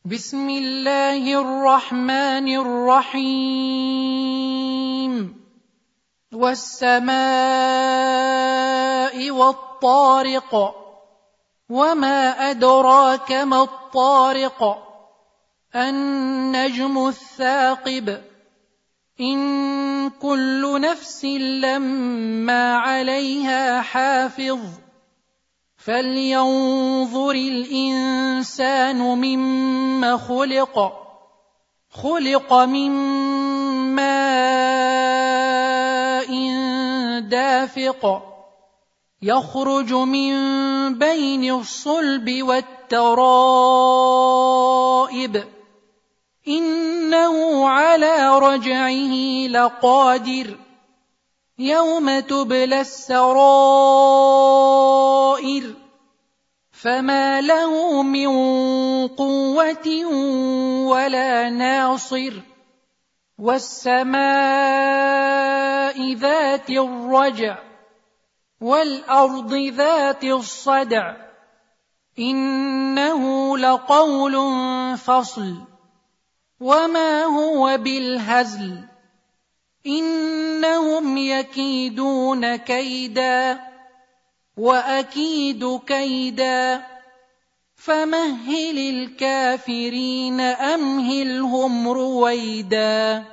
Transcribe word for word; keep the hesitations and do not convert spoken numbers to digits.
بسم الله الرحمن الرحيم والسماء والطارق وما أدراك ما الطارق النجم الثاقب إن كل نفس لما عليها حافظ فلينظر الإنسان مما خلق خلق من ماء دافق يخرج من بين الصلب والترائب إنه على رجعه لقادر يوم تبلى السرائر فما له من قوة ولا ناصر والسماء ذات الرجع والأرض ذات الصدع إنه لقول فصل وما هو بالهزل إنهم يكيدون كيدا وأكيد كيدا فمهل الكافرين أمهلهم رويدا.